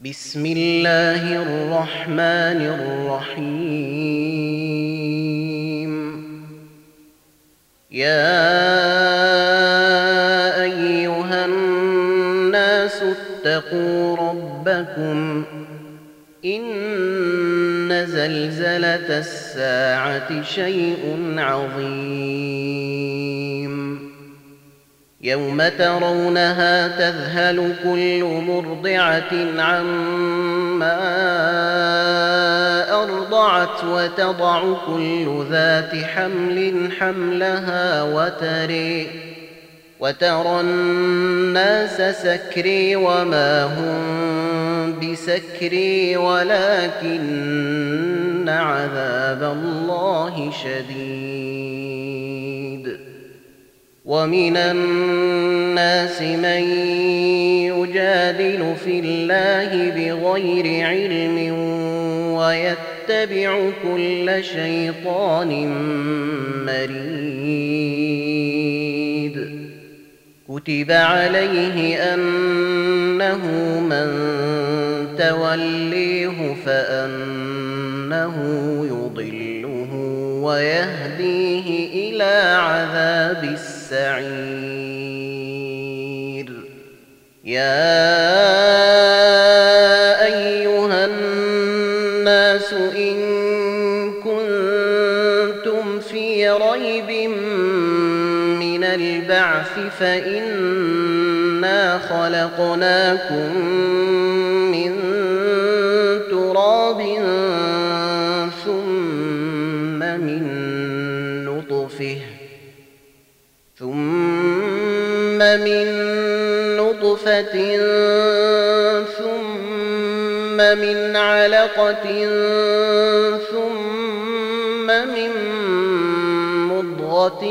بسم الله الرحمن الرحيم. يا أيها الناس اتقوا ربكم إن زلزلة الساعة شيء عظيم يوم ترونها تذهل كل مرضعة عما أرضعت وتضع كل ذات حمل حملها وترى الناس سكري وما هم بسكري ولكن عذاب الله شديد. ومن الناس من يجادل في الله بغير علم ويتبع كل شيطان مريد. كتب عليه أنه من توليه فأنه يضله ويهديه إلى عذاب السعير. يا أيها الناس إن كنتم في ريب من البعث فإنا خلقناكم من تراب ثم من نطفة ثم من علقة ثم من مضغة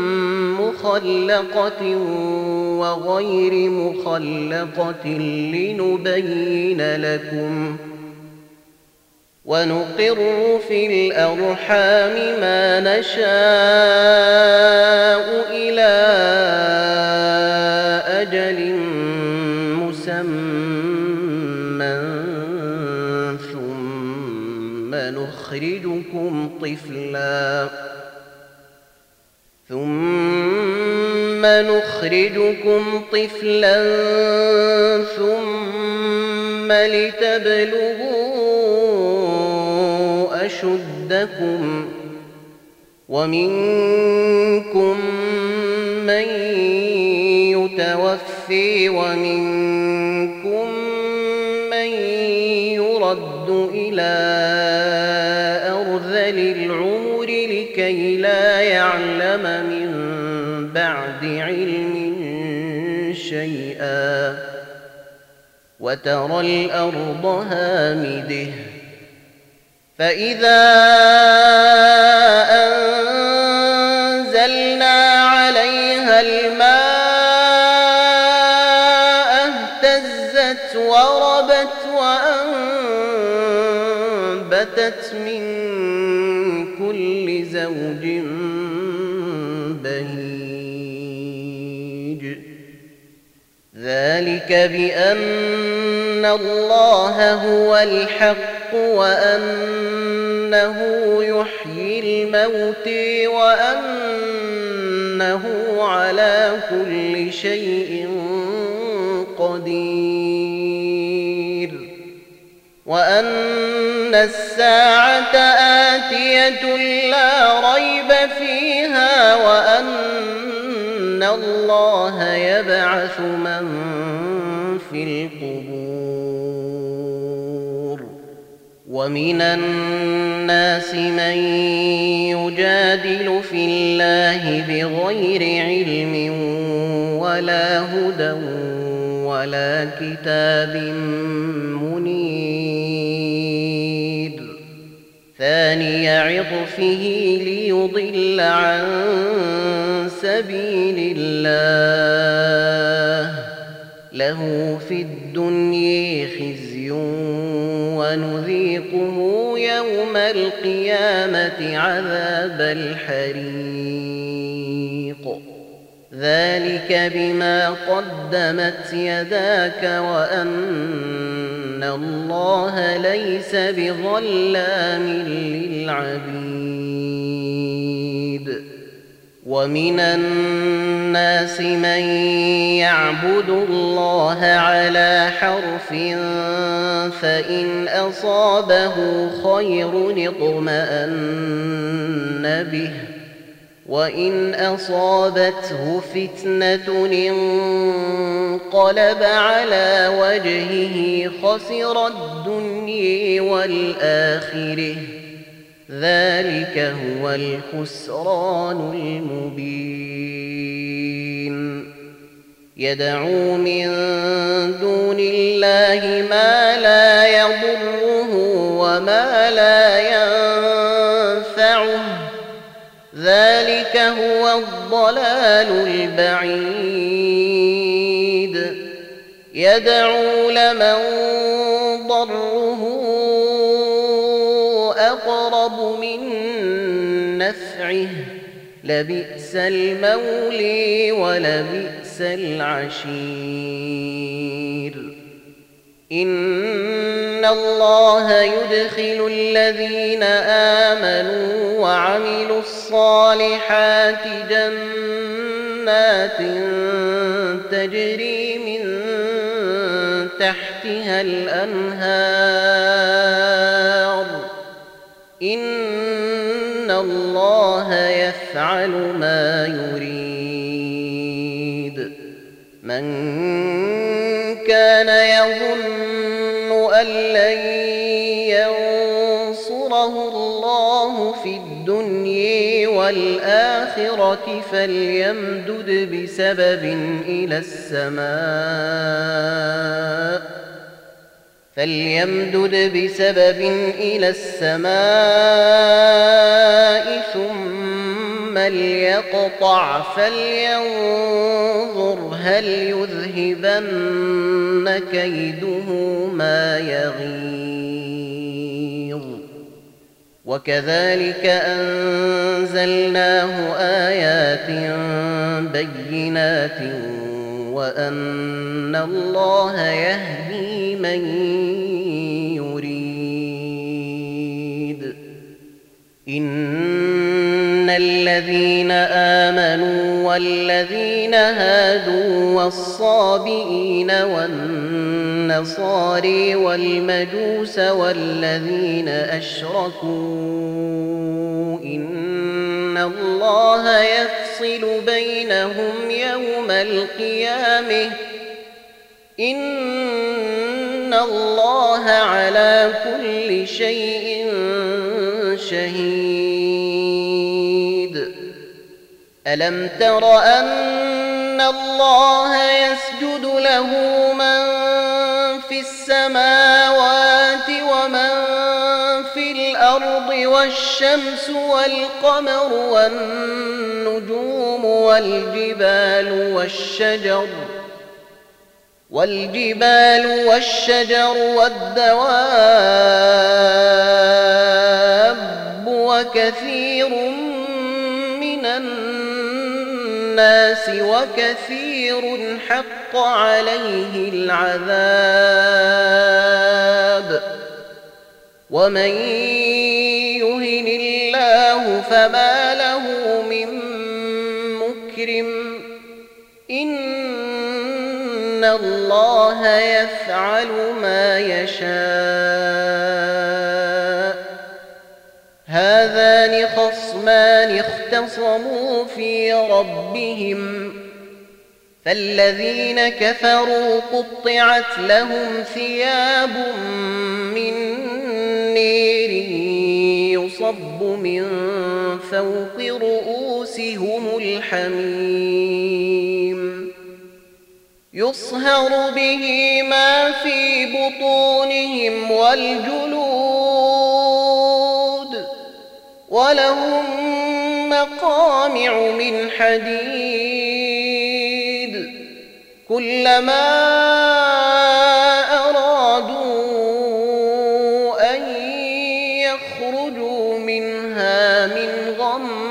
مخلقة وغير مخلقة لنبين لكم ونقر في الأرحام ما نشاء إلى أجل مسمى ثم نخرجكم طفلا ثم لتبلغوا أشدكم ومنكم من يتوفي ومنكم من يرد إلى أرذل العمر لكي لا يعلم من بعد علم شيئا وترى الأرض هامدة فإذا أنزلنا عليها الماء اهتزت وربت وأنبتت من كل زوج بهيج. ذلك بأن الله هو الحق وأنه يحيي الموت وأنه على كل شيء قدير وأن الساعة آتية لا ريب فيها وأن الله يبعث من في القبور. ومن الناس من يجادل في الله بغير علم ولا هدى ولا كتاب منير. ثاني عطفه ليضل عن سبيل الله له في الدنيا خزي ونذيقه يوم القيامة عذاب الحريق. ذلك بما قدمت يداك وأن إن الله ليس بظلام للعبيد ومن الناس من يعبد الله على حرف فإن أصابه خير اطمأن به وإن أصابته فتنة انقلب على وجهه خسر الدنيا والآخرة ذلك هو الخسران المبين يدعو من دون الله ما لا يضره وما لا ينفعه ذلك هو الضلال البعيد يدعو لمن ضره أقرب من نفعه لبئس المولي ولبئس العشير إن الله يدخل الذين آمنوا وعملوا الصالحات جنات تجري من تحتها الأنهار إن الله يفعل ما يريد من كان يظن أن لن ينصره الله في الدنيا والآخرة فليمدد بسبب إلى السماء ثم ليقطع فلينظر هل يذهبن كيده ما يغيظ وكذلك أنزلناه آيات بينات وأن الله يهدي من يريد إن الذين آمنوا والذين هادوا والصابئين والنصاري والمجوس والذين أشركوا إن الله يفصل بينهم يوم القيامة إن الله على كل شيء شهيد ألم تر أن الله يسجد له من في السماوات ومن في الأرض والشمس والقمر والنجوم والجبال والشجر والدواب وكثير من الناس وكثير حق عليه العذاب ومن يهن الله فما له من مكرم إن الله يفعل ما يشاء هذان خصمان اختصموا في ربهم فالذين كفروا قطعت لهم ثياب من نير يصب من فوق رؤوسهم الحميم يصهر به ما في بطونهم والجلود ولهم مقامع من حديد كلما أرادوا أن يخرجوا منها من غم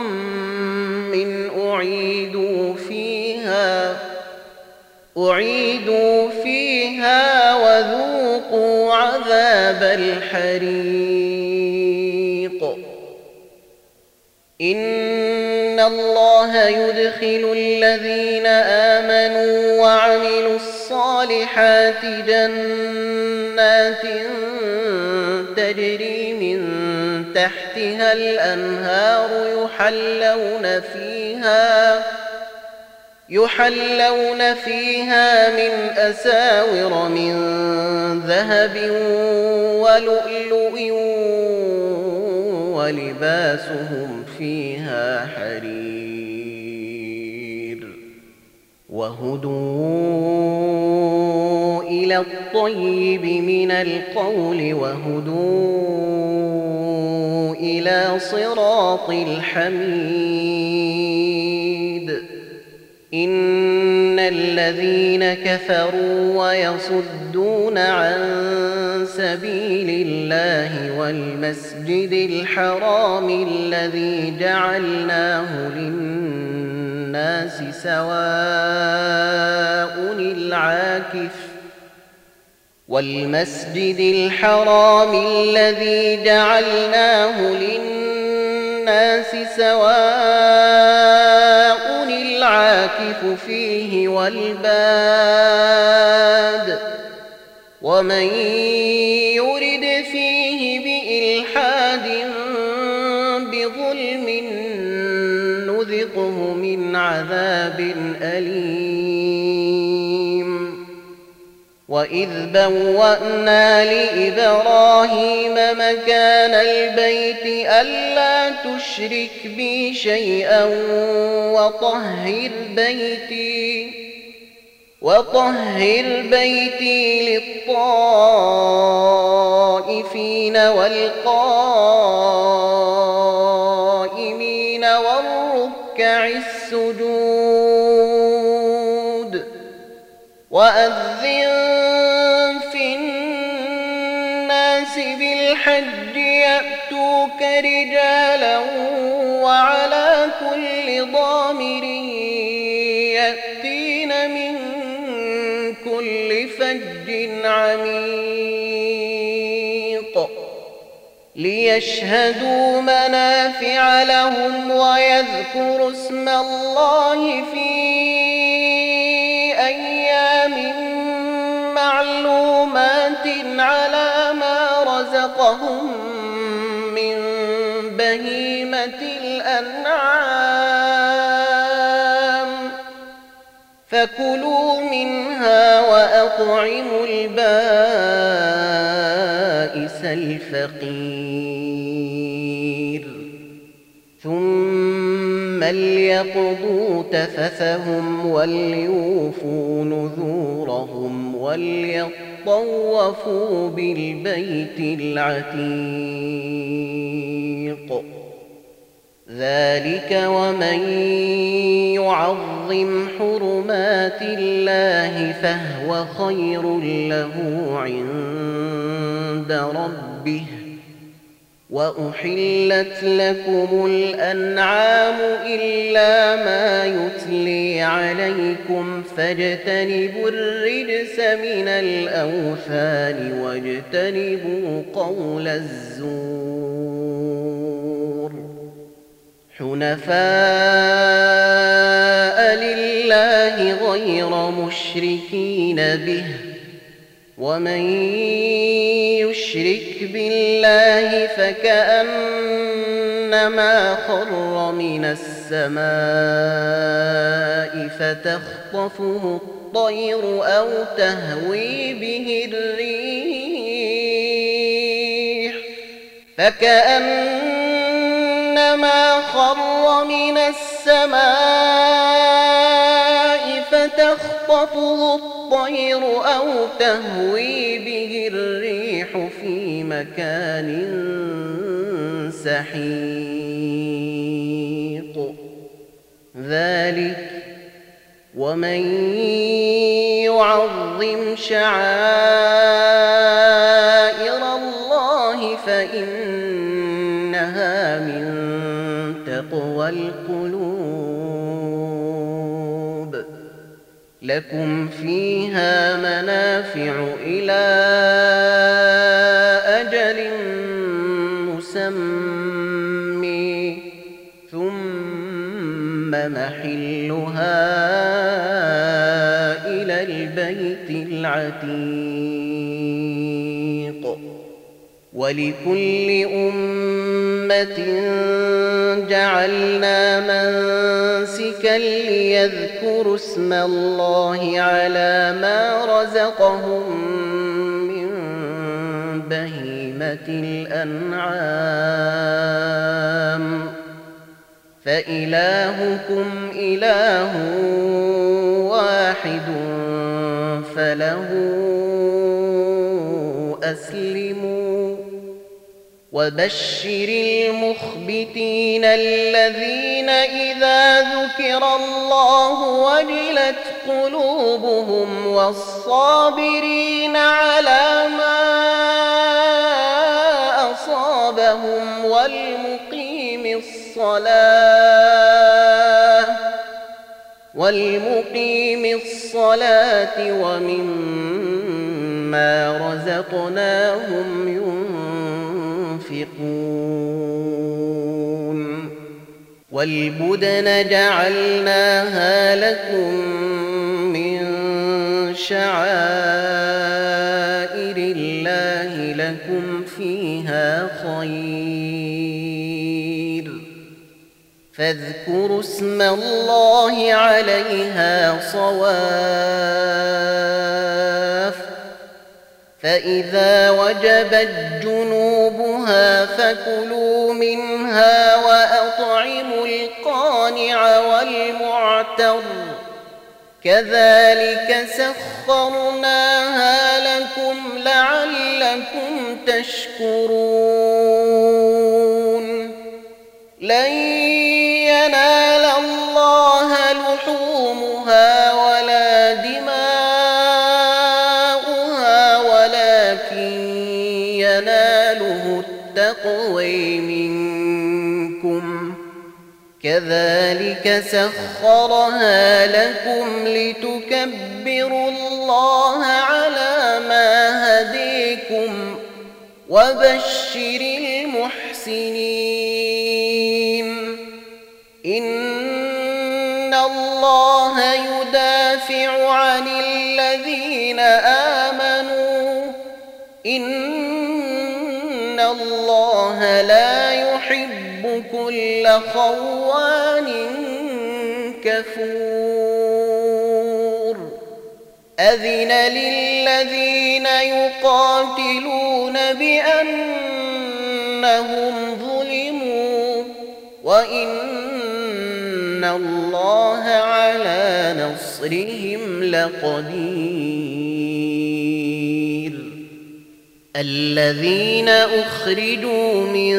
أعيدوا فيها وذوقوا عذاب الحريق. إن الله يدخل الذين آمنوا وعملوا الصالحات جنات تجري من تحتها الأنهار يحلون فيها من أساور من ذهب ولؤلؤ ولباسهم فيها حرير. وهدوا إلى الطيب من القول وهدوا إلى صراط الحميد. إن الذين كفروا ويصدون عن سبيل الله والمسجد الحرام الذي جعلناه للناس سواء العاكف فيه والباد. ومن يرد فيه بإلحاد بظلم نذقه من عذاب أليم. وإذ بوأنا لإبراهيم مكان البيت ألا تشرك بي شيئا وطهر بيتي للطائفين والقائمين والركع السجود. وأذن في الناس بالحج يأتوك رجالا وعلى كل ضامر يأتين من كل فج عميق ليشهدوا منافع لهم ويذكروا اسم الله في أيام معلومات على ما رزقهم من بهيمة الأنعام فكلوا منها وأطعموا البائس الفقير. ثم ليقضوا تفثهم وليوفوا نذورهم وليطوفوا بالبيت العتيق. ذلك ومن يعظم حرمات الله فهو خير له عند ربه. وأحلت لكم الأنعام إلا ما يتلي عليكم فاجتنبوا الرجس من الأوثان واجتنبوا قول الزور. حنفاء لله غير مشركين به. ومن يشرك بالله فكأنما خر من السماء فتخطفه الطير أو تهوي به الريح فتخطفه الطير أو تهوي به الريح في مكان سحيق. ذلك ومن يعظم شعائر الله فإنها من تقوى القلوب. لكم فيها منافع إلى أجل مسمى ثم محلها إلى البيت العتيق ولكل أمة جعلنا منسكا ليذكروا اسم الله على ما رزقهم من بهيمة الأنعام فإلهكم إله واحد فله أسلموا وبشر المخبتين الذين إذا ذكر الله وجلت قلوبهم والصابرين على ما أصابهم والمقيم الصلاة ومما رزقناهم ينفقون والبدن جعلناها لكم من شعائر الله لكم فيها خير فاذكروا اسم الله عليها صواف فإذا وجبت جنوبها فكلوا منها وأطعموا القانع والمعتر كذلك سخرناها لكم لعلكم تشكرون لن ينال الله لحومها ولا دماؤها ولكن يناله التقوى منكم كذلك سخرها لكم لتكبروا الله على ما هديكم وبشر المحسنين إن الله يدافع عن الذين آمنوا إن الله لا يحب كل خوان كفور أذن للذين يقاتلون بأنهم ظلموا وإن الله على نصرهم لقدير الذين أخرجوا من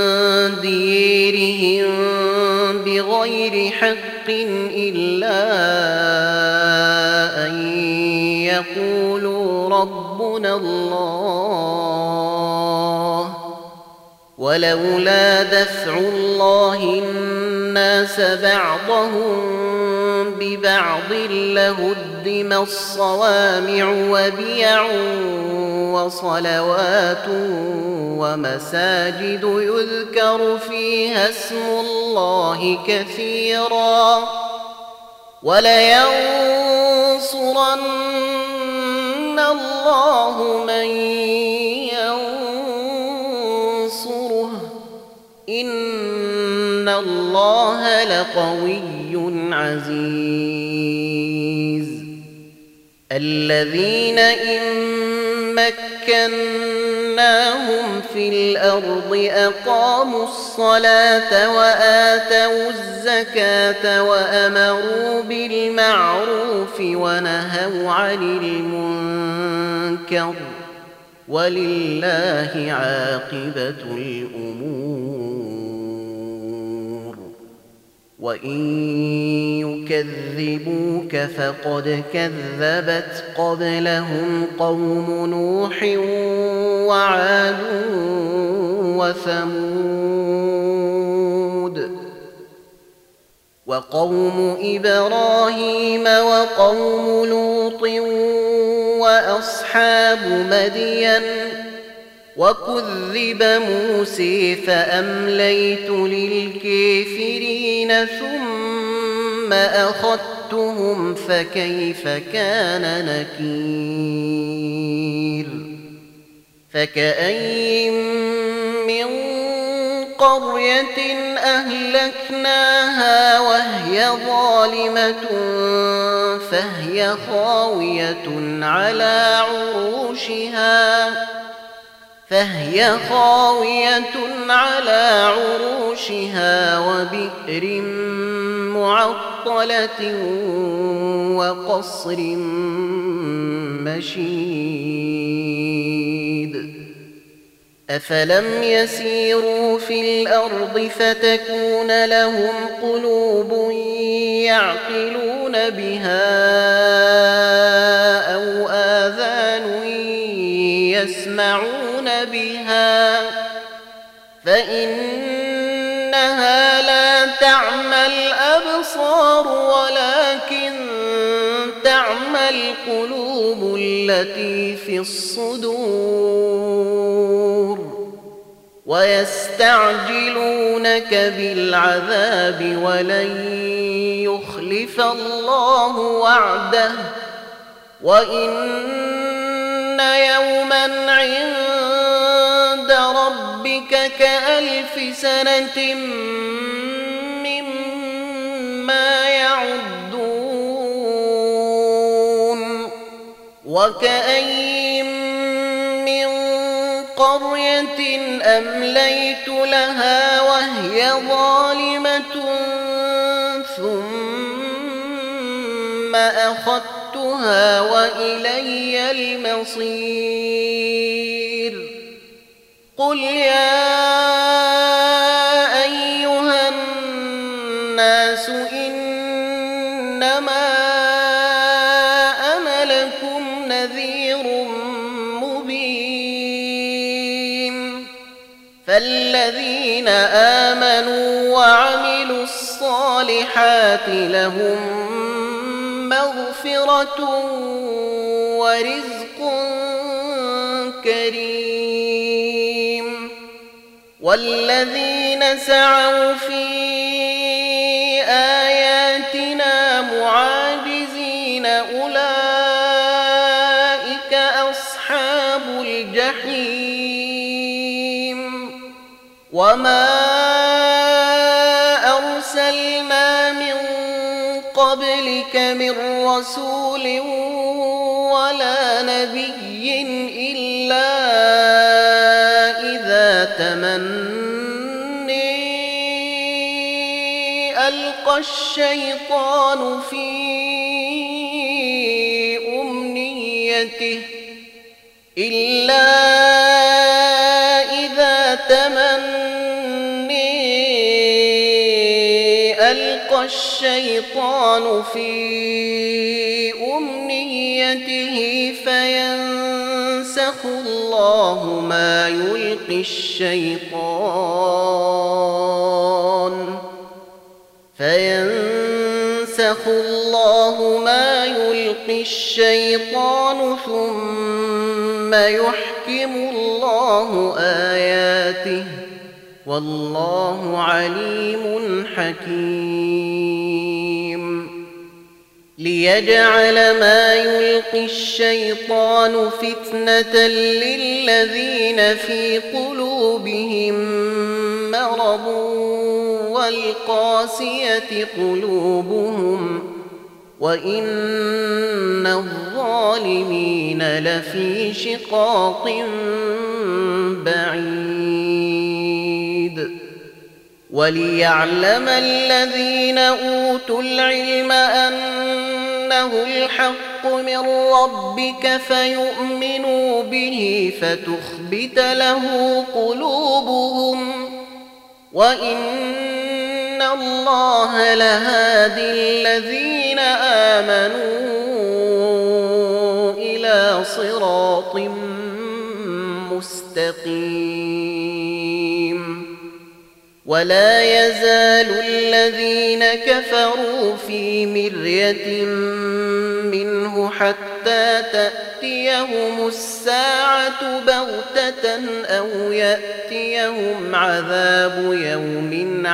ديرهم بغير حق إلا أن يقولوا ربنا الله ولولا دفع الله الناس بعضهم ببعض لهدم الصوامع وبيع وصلوات ومساجد يذكر فيها اسم الله كثيرا ولينصرن الله من ينصره إن الله لقوي عزيز الذين إن مكناهم في الأرض أقاموا الصلاة وآتوا الزكاة وأمروا بالمعروف ونهوا عن المنكر ولله عاقبة الأمور وإن يكذبوك فقد كذبت قبلهم قوم نوح وعاد وثمود وقوم إبراهيم وقوم لوط وأصحاب مدين وكذب موسى فأمليت للكافرين ثم أخذتهم فكيف كان نكير فكأين من قرية أهلكناها وهي ظالمة فهي خاوية على عروشها وبئر معطلة وقصر مشيد أفلم يسيروا في الأرض فتكون لهم قلوب يعقلون بها أو آذان يسمعون بها فإنها لا تعمى الأبصار ولكن تعمى القلوب التي في الصدور ويستعجلونك بالعذاب ولن يخلف الله وعده وإن يوما عند ربك كألف سنة مما يعدون وكأين من قرية أمليت لها وهي ظالمة ثم أخذتها وإلي المصير قل يا أيها الناس إنما أنا لكم نذير مبين فالذين آمنوا وعملوا الصالحات لهم مغفرة ورزق كريم والذين سعوا في آياتنا معاجزين أولئك أصحاب الجحيم وما أرسلنا من قبلك من رسول ولا نبي إلا إذا تمني ألقى الشيطان في أمنيته فينسخ الله ما يلقي الشيطان ثم يحكم الله آياته والله عليم حكيم ليجعل ما يلقي الشيطان فتنة للذين في قلوبهم مرض والقاسية قلوبهم وإن الظالمين لفي شقاق بعيد وليعلم الذين أوتوا العلم أنه الحق من ربك فيؤمنوا به فتخبت له قلوبهم وإن الله لهادي الذين آمنوا إلى صراط مستقيم ولا يزال الذين كفروا في مرية منه حتى حتى تأتيهم الساعة بغتة أو يأتيهم عذاب يوم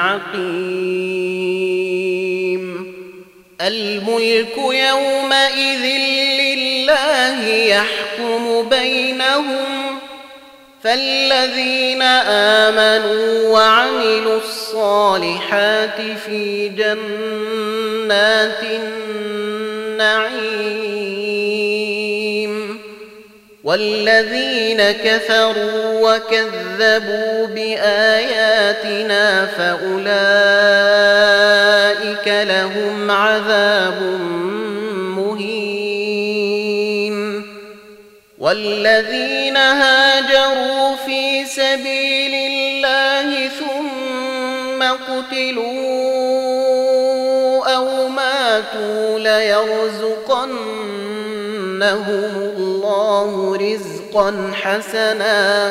عقيم الملك يومئذ لله يحكم بينهم فالذين آمنوا وعملوا الصالحات في جنات النعيم والذين كفروا وكذبوا بآياتنا فأولئك لهم عذاب مهين والذين هاجروا في سبيل الله ثم قتلوا أو ماتوا ليرزقنهم الله رزقا حسنا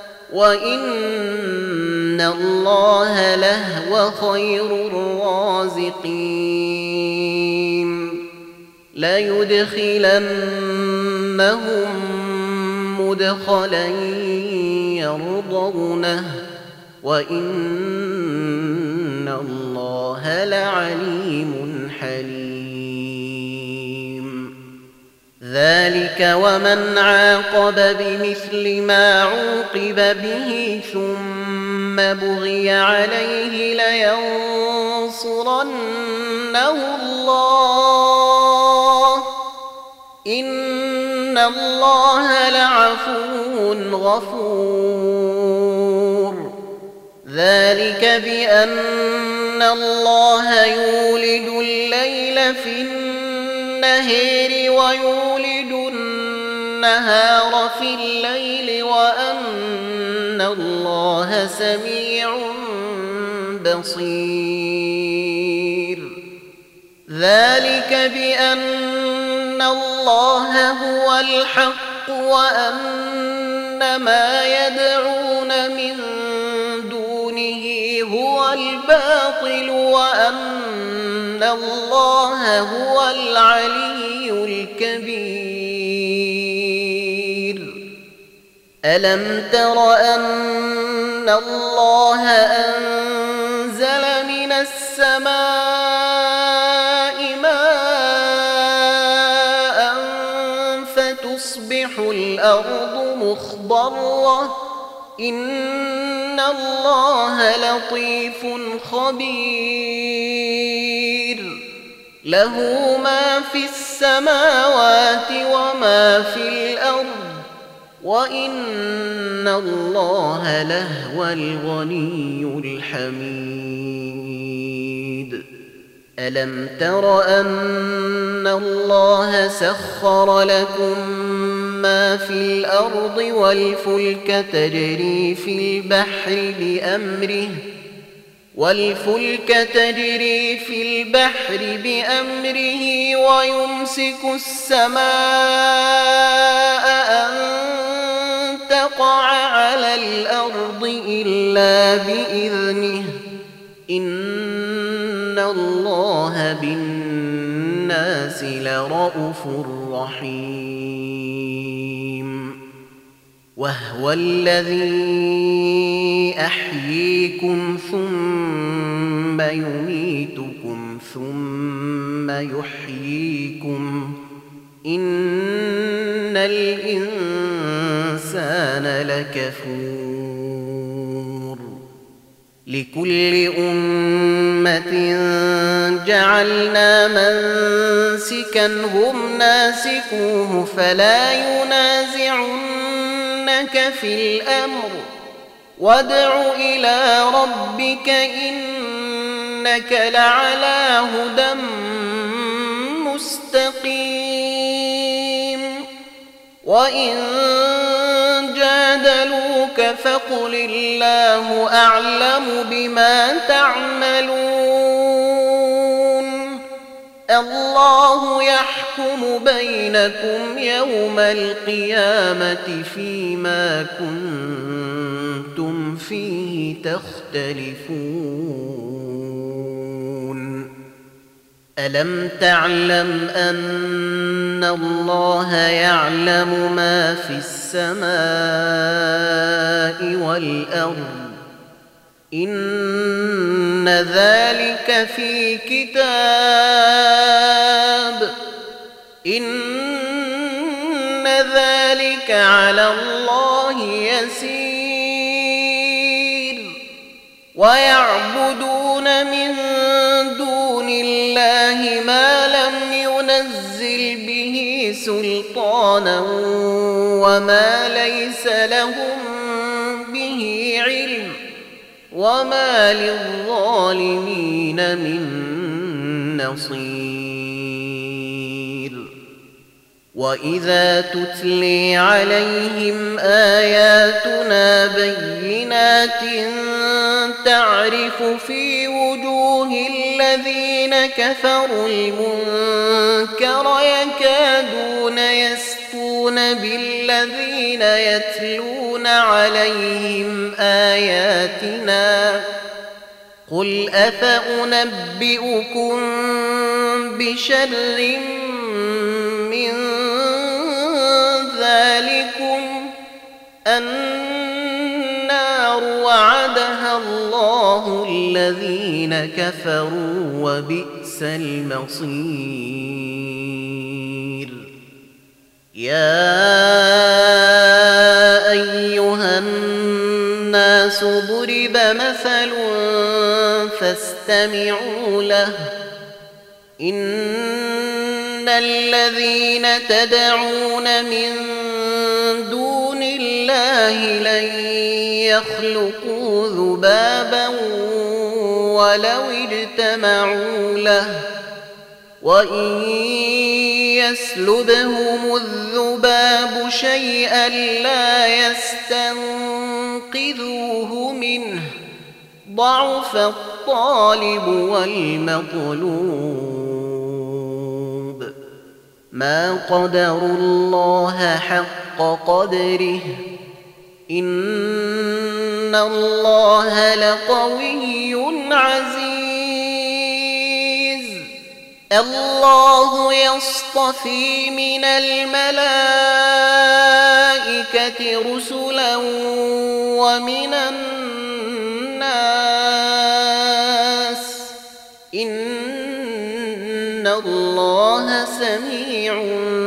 وإن الله لهو خير الرازقين ليدخلنهم مدخلا يرضونه وإن الله لعليم حليم ذلك ومن عاقب بمثل ما عوقب به ثم بغي عليه لينصرنه الله إن الله لعفو غفور ذلك بأن الله يولد الليل في النهار ويولد النهار في الليل وأن الله سميع بصير ذلك بأن الله هو الحق وأن ما يدعون من دونه هو الباطل وأن الله هو العلي الكبير ألم تر أن الله أنزل من السماء ماء فتصبح الأرض مخضرة إن الله لطيف خبير له ما في السماوات وما في الأرض وإن الله لهو الغني الحميد ألم تر أن الله سخر لكم ما في الأرض والفلك تجري في البحر بأمره ويمسك السماء أن تقع على الأرض إلا بإذنه إن الله بالناس لرءوف رحيم وهو الذي أحييكم ثم يميتكم ثم يحييكم إن الإنسان لكفور لكل أمة جعلنا منسكا هم ناسكوه فلا ينازعنك في الأمر وادع إلى ربك إنك لعلى هدى مستقيم وإن جادلوك فقل الله أعلم بما تعملون الله يحكم بينكم يوم القيامة فيما كنتم فيه تختلفون ألم تعلم أن الله يعلم ما في السماء والأرض إن ذلك في كتاب إن ذلك على الله يسير ويعبدون من دون الله ما لم ينزل به سلطانا وما ليس لهم به علم وما للظالمين من نصير وإذا تتلي عليهم آياتنا بينات تعرف في وجوه الذين كفروا المنكر يكادون يسطون بالذين يتلون عليهم آياتنا قل أفأنبئكم بشر من ذلكم النار وعدها الله الذين كفروا وبئس المصير يا أيها الناس ضرب مثل فاستمعوا له إن الذين تدعون من دون الله لن يخلقوا ذبابا ولو اجتمعوا له وإن يسلبهم الذباب شيئا لا يستنقذوه منه ضعف الطالب والمطلوب ما قدروا الله حق قدره إن الله لقوي عزيز الله يصطفي من الملائكة رسلا ومن الناس إن الله سميع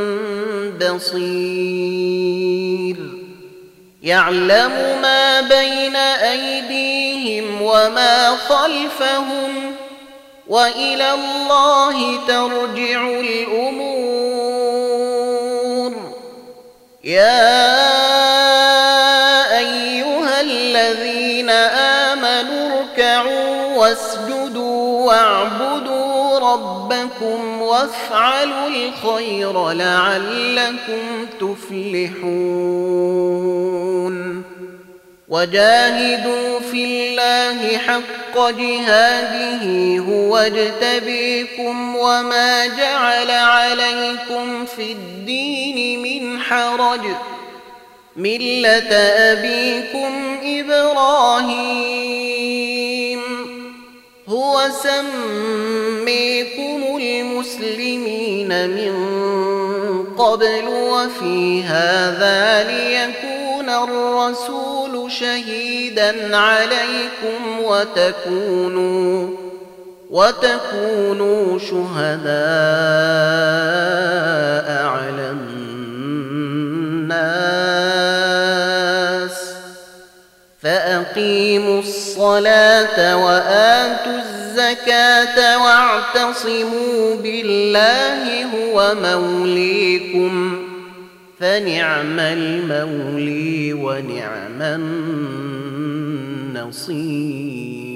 بصير يعلم ما بين أيديهم وما خلفهم وإلى الله ترجع الأمور يا أيها الذين آمنوا اركعوا واسجدوا واعبدوا ربكم وافعلوا الخير لعلكم تفلحون وجاهدوا في الله حق جهاده هو اجتبيكم وما جعل عليكم في الدين من حرج ملة أبيكم إبراهيم هو سميكم المسلمين من قبل وفي هذا ليكون الرسول شهيدا عليكم وتكونوا شهداء على الناس فأقيموا الصلاة وآتوا الزكاة واعتصموا بالله هو موليكم فنعم المولي ونعم النصير